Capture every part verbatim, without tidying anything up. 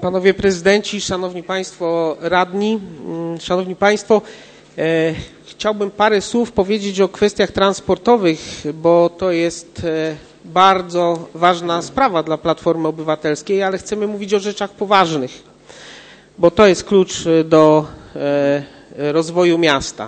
Panowie prezydenci, szanowni państwo radni, szanowni państwo, e, chciałbym parę słów powiedzieć o kwestiach transportowych, bo to jest e, bardzo ważna sprawa dla Platformy Obywatelskiej, ale chcemy mówić o rzeczach poważnych, bo to jest klucz do e, rozwoju miasta.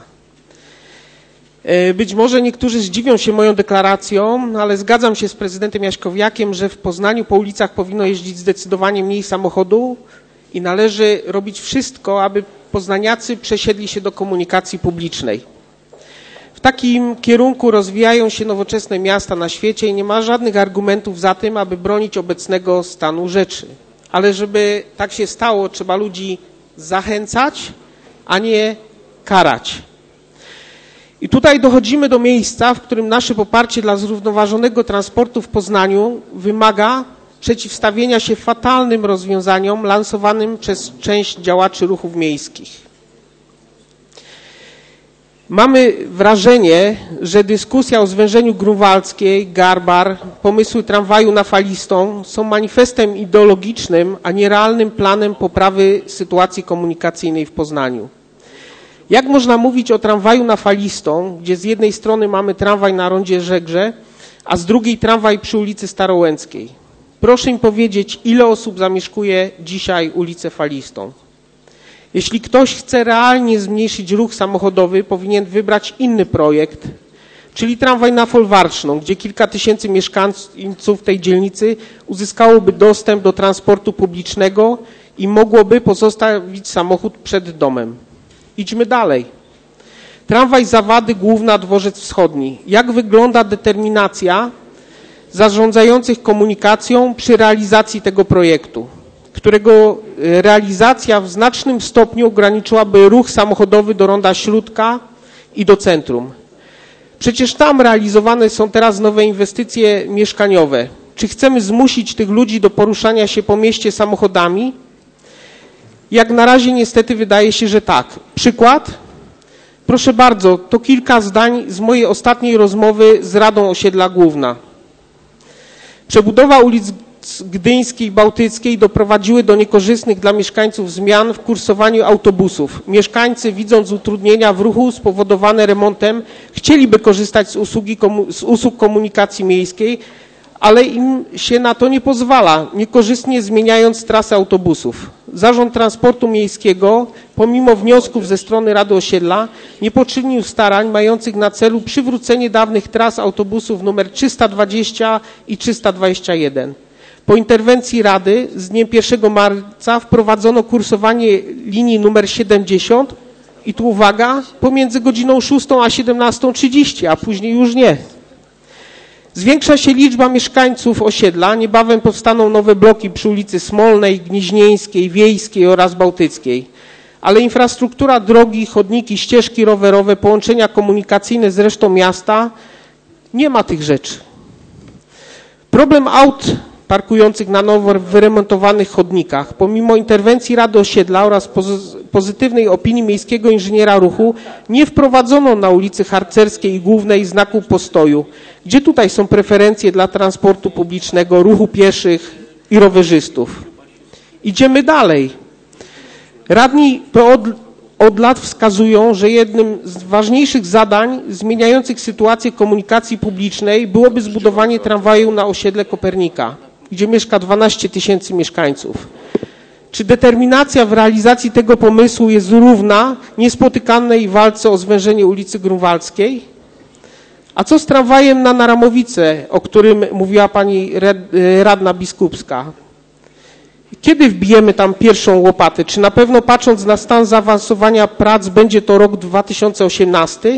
Być może niektórzy zdziwią się moją deklaracją, ale zgadzam się z prezydentem Jaśkowiakiem, że w Poznaniu po ulicach powinno jeździć zdecydowanie mniej samochodów i należy robić wszystko, aby poznaniacy przesiedli się do komunikacji publicznej. W takim kierunku rozwijają się nowoczesne miasta na świecie i nie ma żadnych argumentów za tym, aby bronić obecnego stanu rzeczy. Ale żeby tak się stało, trzeba ludzi zachęcać, a nie karać. I tutaj dochodzimy do miejsca, w którym nasze poparcie dla zrównoważonego transportu w Poznaniu wymaga przeciwstawienia się fatalnym rozwiązaniom lansowanym przez część działaczy ruchów miejskich. Mamy wrażenie, że dyskusja o zwężeniu Grunwaldzkiej, Garbar, pomysły tramwaju na Falistą są manifestem ideologicznym, a nie realnym planem poprawy sytuacji komunikacyjnej w Poznaniu. Jak można mówić o tramwaju na Falistą, gdzie z jednej strony mamy tramwaj na rondzie Żegrze, a z drugiej tramwaj przy ulicy Starołęckiej? Proszę mi powiedzieć, ile osób zamieszkuje dzisiaj ulicę Falistą. Jeśli ktoś chce realnie zmniejszyć ruch samochodowy, powinien wybrać inny projekt, czyli tramwaj na Folwarczną, gdzie kilka tysięcy mieszkańców tej dzielnicy uzyskałoby dostęp do transportu publicznego i mogłoby pozostawić samochód przed domem. Idźmy dalej. Tramwaj Zawady Główna, Dworzec Wschodni. Jak wygląda determinacja zarządzających komunikacją przy realizacji tego projektu, którego realizacja w znacznym stopniu ograniczyłaby ruch samochodowy do ronda Śródka i do centrum. Przecież tam realizowane są teraz nowe inwestycje mieszkaniowe. Czy chcemy zmusić tych ludzi do poruszania się po mieście samochodami? Jak na razie niestety wydaje się, że tak. Przykład? Proszę bardzo, to kilka zdań z mojej ostatniej rozmowy z Radą Osiedla Główna. Przebudowa ulic Gdyńskiej i Bałtyckiej doprowadziły do niekorzystnych dla mieszkańców zmian w kursowaniu autobusów. Mieszkańcy, widząc utrudnienia w ruchu spowodowane remontem, chcieliby korzystać z, usługi, z usług komunikacji miejskiej, ale im się na to nie pozwala, niekorzystnie zmieniając trasę autobusów. Zarząd Transportu Miejskiego, pomimo wniosków ze strony Rady Osiedla, nie poczynił starań mających na celu przywrócenie dawnych tras autobusów numer trzysta dwadzieścia i trzysta dwadzieścia jeden. Po interwencji Rady z dniem pierwszego marca wprowadzono kursowanie linii numer siedemdziesiąt i tu uwaga, pomiędzy godziną szóstą a siedemnastą trzydzieści, a później już nie. Zwiększa się liczba mieszkańców osiedla, niebawem powstaną nowe bloki przy ulicy Smolnej, Gnieźnieńskiej, Wiejskiej oraz Bałtyckiej. Ale infrastruktura, drogi, chodniki, ścieżki rowerowe, połączenia komunikacyjne z resztą miasta, nie ma tych rzeczy. Problem aut parkujących na nowo w wyremontowanych chodnikach. Pomimo interwencji Rady Osiedla oraz pozytywnej opinii miejskiego inżyniera ruchu nie wprowadzono na ulicy Harcerskiej i Głównej znaku postoju. Gdzie tutaj są preferencje dla transportu publicznego, ruchu pieszych i rowerzystów? Idziemy dalej. Radni od, od lat wskazują, że jednym z ważniejszych zadań zmieniających sytuację komunikacji publicznej byłoby zbudowanie tramwaju na osiedle Kopernika, gdzie mieszka dwanaście tysięcy mieszkańców. Czy determinacja w realizacji tego pomysłu jest równa niespotykanej walce o zwężenie ulicy Grunwaldzkiej? A co z tramwajem na Naramowice, o którym mówiła pani radna Biskupska? Kiedy wbijemy tam pierwszą łopatę? Czy na pewno, patrząc na stan zaawansowania prac, będzie to rok dwa tysiące osiemnasty?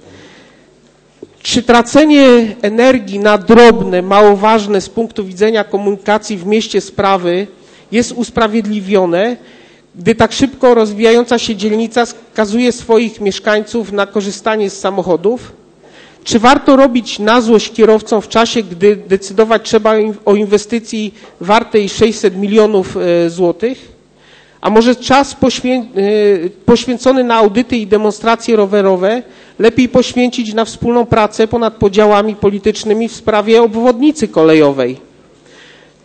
Czy tracenie energii na drobne, mało ważne z punktu widzenia komunikacji w mieście sprawy jest usprawiedliwione, gdy tak szybko rozwijająca się dzielnica skazuje swoich mieszkańców na korzystanie z samochodów? Czy warto robić na złość kierowcom w czasie, gdy decydować trzeba o inwestycji wartej sześćset milionów złotych? A może czas poświę poświęcony na audyty i demonstracje rowerowe lepiej poświęcić na wspólną pracę ponad podziałami politycznymi w sprawie obwodnicy kolejowej?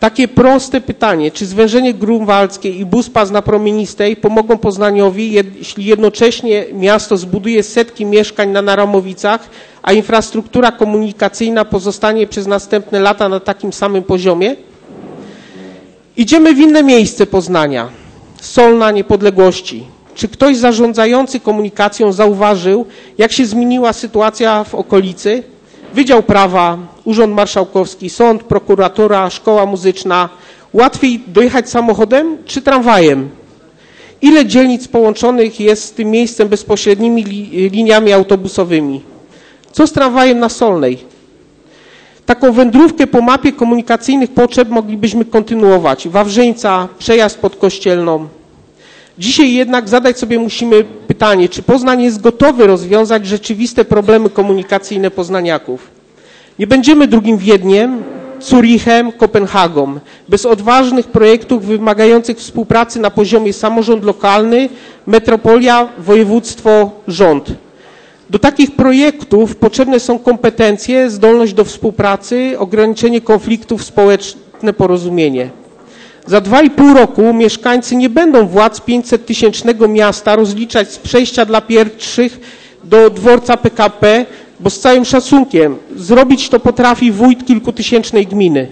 Takie proste pytanie, czy zwężenie grunwaldzkiej i Buspas na Promienistej pomogą Poznaniowi, jeśli jednocześnie miasto zbuduje setki mieszkań na Naramowicach, a infrastruktura komunikacyjna pozostanie przez następne lata na takim samym poziomie? Idziemy w inne miejsce Poznania. Solna Niepodległości. Czy ktoś zarządzający komunikacją zauważył, jak się zmieniła sytuacja w okolicy? Wydział Prawa, Urząd Marszałkowski, Sąd, Prokuratura, Szkoła Muzyczna. Łatwiej dojechać samochodem czy tramwajem? Ile dzielnic połączonych jest z tym miejscem bezpośrednimi li, liniami autobusowymi? Co z tramwajem na Solnej? Taką wędrówkę po mapie komunikacyjnych potrzeb moglibyśmy kontynuować. Wawrzyńca, przejazd pod Kościelną. Dzisiaj jednak zadać sobie musimy pytanie, czy Poznań jest gotowy rozwiązać rzeczywiste problemy komunikacyjne poznaniaków. Nie będziemy drugim Wiedniem, Zurichem, Kopenhagą. Bez odważnych projektów wymagających współpracy na poziomie samorząd lokalny, metropolia, województwo, rząd. Do takich projektów potrzebne są kompetencje, zdolność do współpracy, ograniczenie konfliktów, społeczne porozumienie. Za dwa i pół roku mieszkańcy nie będą władz pięćsettysięcznego miasta rozliczać z przejścia dla pieszych do dworca P K P, bo z całym szacunkiem zrobić to potrafi wójt kilkutysięcznej gminy.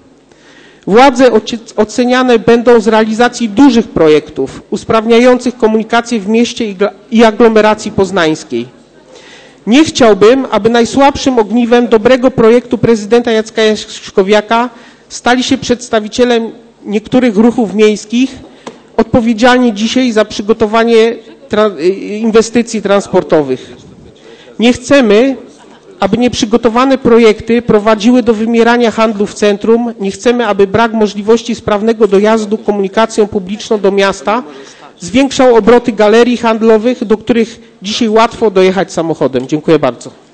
Władze oceniane będą z realizacji dużych projektów usprawniających komunikację w mieście i aglomeracji poznańskiej. Nie chciałbym, aby najsłabszym ogniwem dobrego projektu prezydenta Jacka Jaśkowiaka stali się przedstawiciele niektórych ruchów miejskich odpowiedzialni dzisiaj za przygotowanie tra inwestycji transportowych. Nie chcemy, aby nieprzygotowane projekty prowadziły do wymierania handlu w centrum. Nie chcemy, aby brak możliwości sprawnego dojazdu komunikacją publiczną do miasta zwiększał obroty galerii handlowych, do których dzisiaj łatwo dojechać samochodem. Dziękuję bardzo.